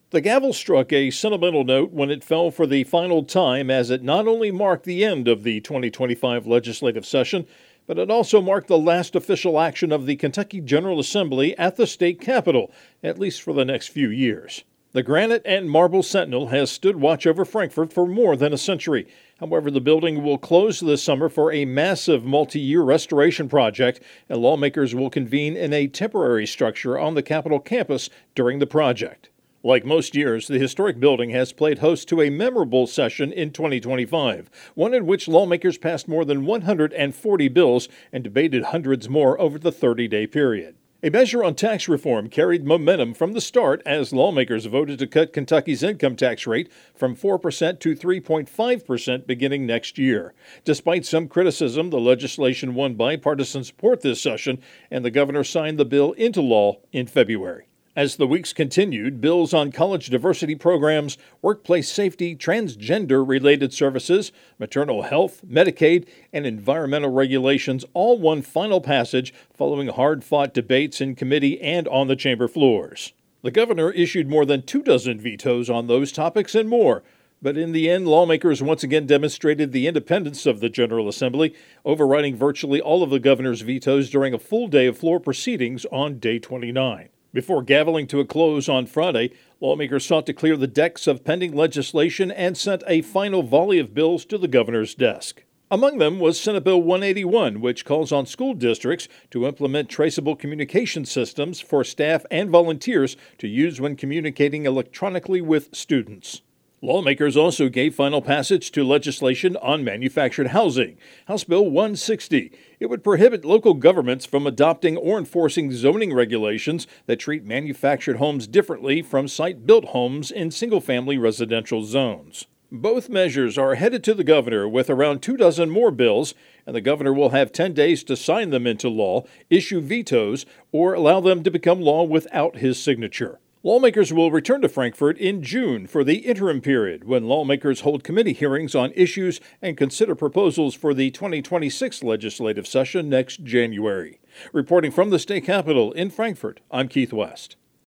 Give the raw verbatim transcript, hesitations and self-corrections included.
The gavel struck a sentimental note when it fell for the final time, as it not only marked the end of the twenty twenty-five legislative session, but it also marked the last official action of the Kentucky General Assembly at the state capitol, at least for the next few years. The granite and marble sentinel has stood watch over Frankfort for more than a century. However, the building will close this summer for a massive multi-year restoration project, and lawmakers will convene in a temporary structure on the Capitol campus during the project. Like most years, the historic building has played host to a memorable session in twenty twenty-five, one in which lawmakers passed more than one hundred forty bills and debated hundreds more over the thirty-day period. A measure on tax reform carried momentum from the start as lawmakers voted to cut Kentucky's income tax rate from four percent to three point five percent beginning next year. Despite some criticism, the legislation won bipartisan support this session, and the governor signed the bill into law in February. As the weeks continued, bills on college diversity programs, workplace safety, transgender-related services, maternal health, Medicaid, and environmental regulations all won final passage following hard-fought debates in committee and on the chamber floors. The governor issued more than two dozen vetoes on those topics and more, but in the end, lawmakers once again demonstrated the independence of the General Assembly, overriding virtually all of the governor's vetoes during a full day of floor proceedings on day twenty-nine. Before gaveling to a close on Friday, lawmakers sought to clear the decks of pending legislation and sent a final volley of bills to the governor's desk. Among them was Senate Bill one eighty-one, which calls on school districts to implement traceable communication systems for staff and volunteers to use when communicating electronically with students. Lawmakers also gave final passage to legislation on manufactured housing, House Bill one sixty. It would prohibit local governments from adopting or enforcing zoning regulations that treat manufactured homes differently from site-built homes in single-family residential zones. Both measures are headed to the governor with around two dozen more bills, and the governor will have ten days to sign them into law, issue vetoes, or allow them to become law without his signature. Lawmakers will return to Frankfort in June for the interim period, when lawmakers hold committee hearings on issues and consider proposals for the twenty twenty-six legislative session next January. Reporting from the state capitol in Frankfort, I'm Keith West.